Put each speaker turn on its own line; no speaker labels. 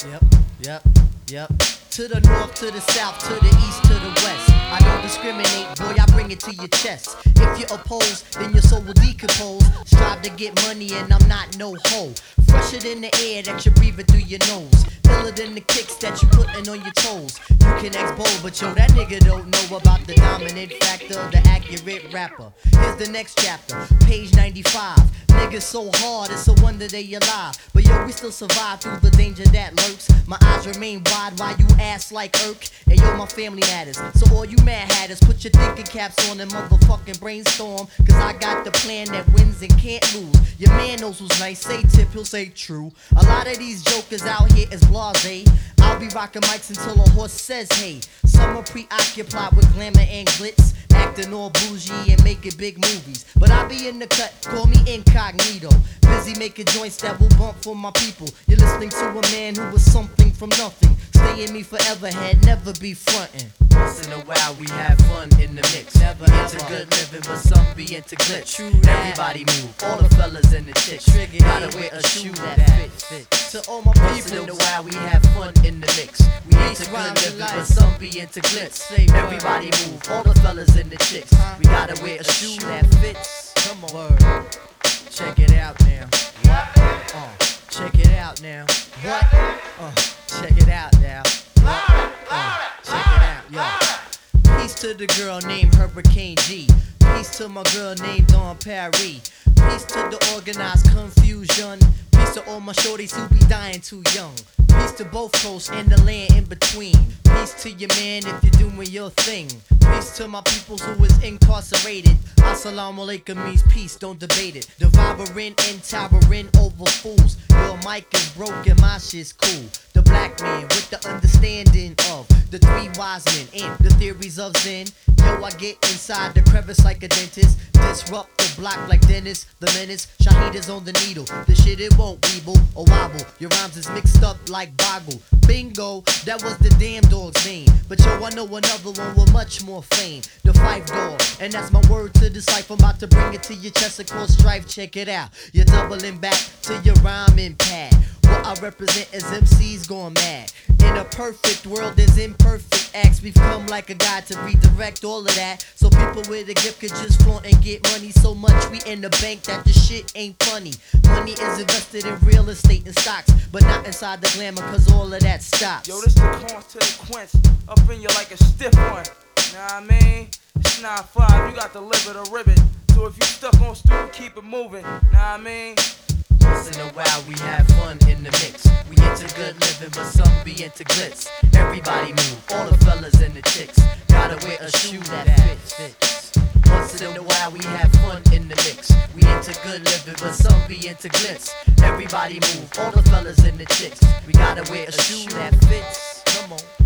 Yep, yep, yep. To the north, to the south, to the east, to the west. I don't discriminate, boy, I bring it to your chest. If you oppose, then your soul will decompose. Strive to get money and I'm not no hoe. Fresher than the air that you're breathing through your nose. Iller than the kicks that you putting on your toes. You can ex bold, but yo, that nigga don't know about the dominant factor, the accurate rapper. Here's the next chapter, page 95. Niggas so hard, it's a wonder they alive. But yo, we still survive through the danger that lurks. My eyes remain wide while you ass like irk. And yo, my family matters. So all you mad hatters, put your thinking caps on and motherfucking brainstorm. Cause I got the plan that wins and can't lose. Your man knows who's nice, say tip, he'll say true. A lot of these jokers out here is blase. I'll be rocking mics until a horse says hey. Some are preoccupied with glamour and glitz, acting all bougie and making big movies. But I be in the cut, call me incognito. Busy making joints that will bump for my people. You're listening to a man who was something from nothing. Stay in me forever, head, never be frontin'. Once in a while we have fun in the mix. Never into good living, but some be into glitch. Everybody move, all the fellas and the chicks. Gotta wear a shoe that fits. To all my people, once in a while we have fun in the mix. We into good living, but some be into glitz. Everybody move, all the fellas and the chicks. We gotta wear a shoe that fits. Come on, word. Check it out now. Check it out now. What? Check it out now. Check it out, yo. Peace to the girl named Hurricane G. Peace to my girl named Dawn Paris. Peace to the organized confusion. Peace to all my shorties who be dying too young. Peace to both coasts and the land in between. Peace to your man if you're doing your thing. Peace to my peoples who is incarcerated. Assalamu alaikum means peace, don't debate it. Devouring and towering over fools. Your mic is broken, my shit's cool. The black man with the understanding of the three wise men and the theories of Zen. Yo, I get inside the crevice like a dentist. Disrupt the block like Dennis the Menace. Shaheed is on the needle. The shit it won't weeble or wobble. Your rhymes is mixed up like boggle. Bingo, that was the damn dog's name. But yo, I know another one with much more fame. The Fife Dog, and that's my word to the cipher. I'm about to bring it to your chest and cause strife. Check it out. You're doubling back to your rhyming pad. What I represent is MCs going mad. In a perfect world, there's imperfect acts. We've come like a guide to redirect all of that. So people with a gift could just flaunt and get money so much we in the bank that the shit ain't funny. Money is invested in real estate and stocks, but not inside the glamour cause all of that stops.
Yo, this the consequence up in you like a stiff one. Know what I mean? It's 9-5, you got to live it or ribbit. So if you stuck on stupid, keep it moving. Know what I mean?
Once in a while we have fun in the mix. We into good living, but some be into glitz. Everybody move, all the fellas and the chicks. Gotta wear a shoe that fits. Once in a while we have fun in the mix. We into good living, but some be into glitz. Everybody move, all the fellas and the chicks. We gotta wear a shoe that fits. Come on.